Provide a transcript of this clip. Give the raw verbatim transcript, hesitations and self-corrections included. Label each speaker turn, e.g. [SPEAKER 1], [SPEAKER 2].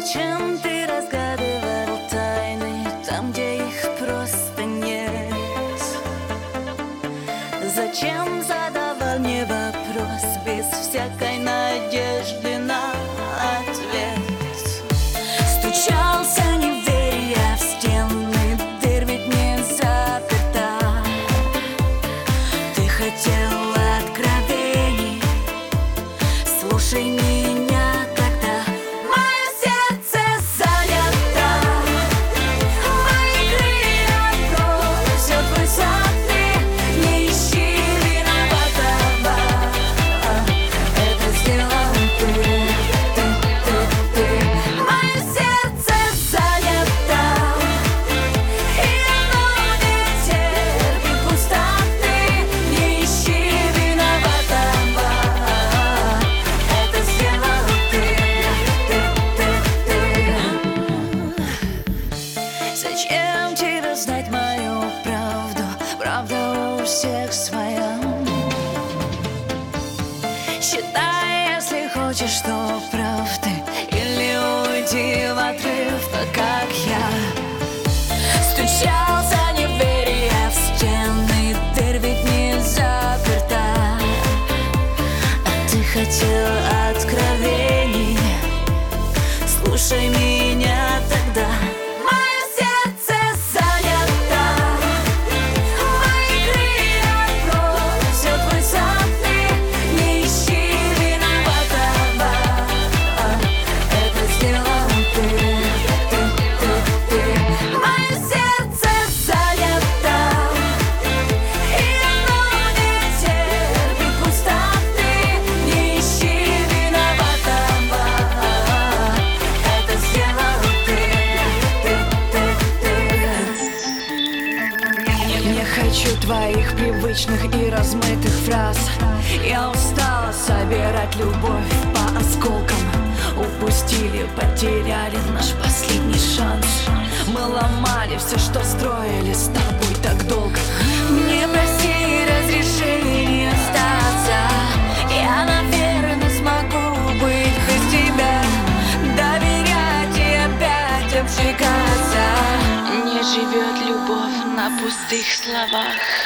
[SPEAKER 1] Зачем ты разгадывал тайны там, где их просто нет? Зачем задавал мне вопрос без всякой надежды на ответ? Стучался, не веря в стены, дверь ведь не заперта. Ты хотел откровений, слушай меня. Зачем тебе знать мою правду? Правда у всех своя. Считай, если хочешь, что прав ты, или уйди в отрыв, так как я. Стучался, не веря в стены, дверь ведь не заперта. А ты хотел откровений, слушай меня тогда.
[SPEAKER 2] Хочу твоих привычных и размытых фраз. Я устала собирать любовь по осколкам. Упустили, потеряли наш последний шанс. Мы ломали все, что строили с тобой так долго.
[SPEAKER 1] Не проси разрешения остаться. Я, наверное, смогу быть без тебя, доверять и опять обжигаться.
[SPEAKER 3] Не живет любовь на пустых словах.